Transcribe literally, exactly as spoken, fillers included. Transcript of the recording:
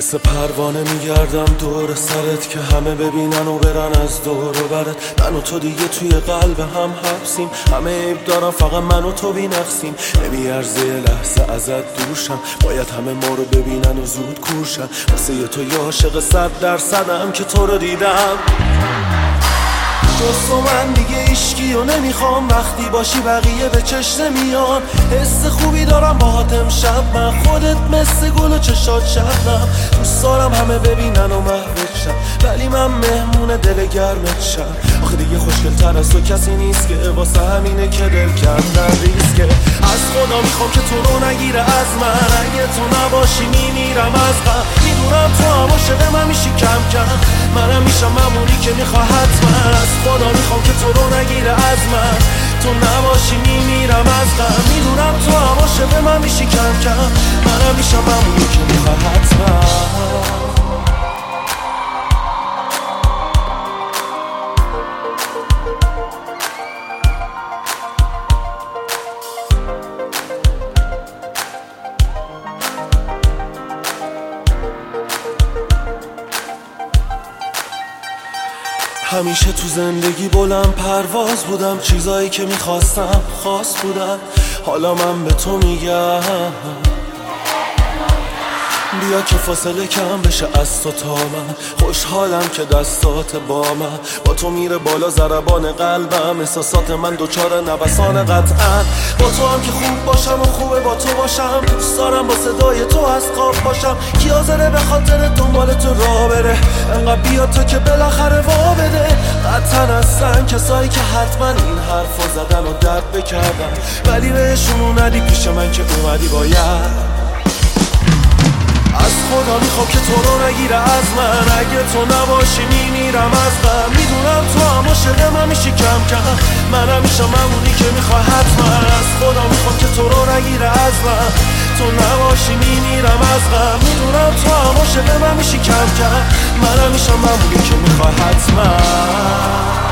مثل پروانه میگردم دور سرت که همه ببینن و برن از دور و برت. من و تو دیگه توی قلب هم حبسیم، همه عیب دارم فقط من و تو بی نقصیم. نمیارزه لحظه ازت دوشم، باید همه ما رو ببینن و زود کورشن. واسه یه تو یه عاشق صد درصدم که تو رو دیدم. جز تو من دیگه عشقی و نمیخوام، وقتی باشی بقیه به چشم نمیان. حس خوبی دارم باهات امشب من، خودت مثل گل و چشات شبنم. دوست دارم همه ببینن و محوت شن، ولی من مهمون دل گرمت شم. آخه دیگه خوشگل تر از تو کسی نیست که، واسه همینه که دل کردن ریسکه. از خدا میخوام که تو رو نگیره از من، اگه تو نباشی میمیرم از غم. میدونم تو هم عاشق من میشی کم کم، منم میشم ممونی که میخواه حتما. از خدا میخوام که تو رو نگیره از من، تو نباشی میمیرم از غم. میدونم تو هم عاشق من میشی کم کم، منم میشم ممونی که میخواه حتما. همیشه تو زندگی بلند پرواز بودم، چیزایی که میخواستم خاص بودن. حالا من به تو میگم بیا که فاصله کم بشه از تو تا من. خوشحالم که دستات با من، با تو میره بالا ضربان قلبم. احساسات من دوچار نوسان قطعا، با تو هم که خوب باشم و خوبه با تو باشم. دوست دارم با صدای تو از خواب باشم، کی حاضره به خاطر دنبال تو راه بره. انقدر بیا تو که بالاخره وا بده. قطعا هستن کسایی که حتما این حرفو زدن و درد بکردن، ولی بهشون اومدی پیش من که اومدی باید. از خدا میخوام که تو رو نگیره از من، اگه تو نباشی میمیرم از غم. میدونم تو هم عاشق من میشی کم کم، منم میشم ممونی که میخواه حتما. از خدا میخوام که تو رو نگیره از من، تو نباشی میمیرم از غم. میدونم تو هم عاشق من میشی کم کم، منم میشم ممونی که میخواه حتما.